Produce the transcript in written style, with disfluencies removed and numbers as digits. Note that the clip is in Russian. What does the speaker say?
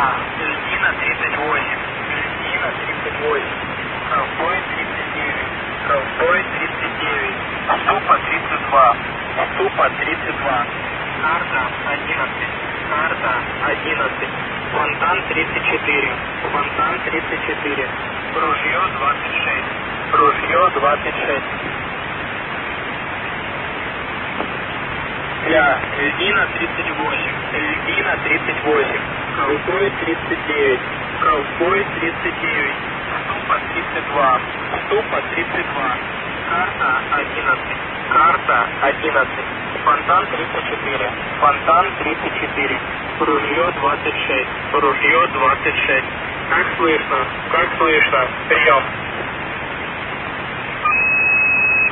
Льдина 38, Льдина 38, Ковбой 39, Ковбой 39, Ступа 32, Ступа 32, Карта 11, Карта 11, Фонтан 34, Фонтан 34, Ружье 26, Ружье 26. Льдина 38, Льдина 38, Ковбой 39, Ковбой 39, Ступа 32, Ступа 32, Карта 11, Карта 11, Фонтан 34, Фонтан 34, Ружье 26, Ружье 26. Как слышно? Как слышно? Прием.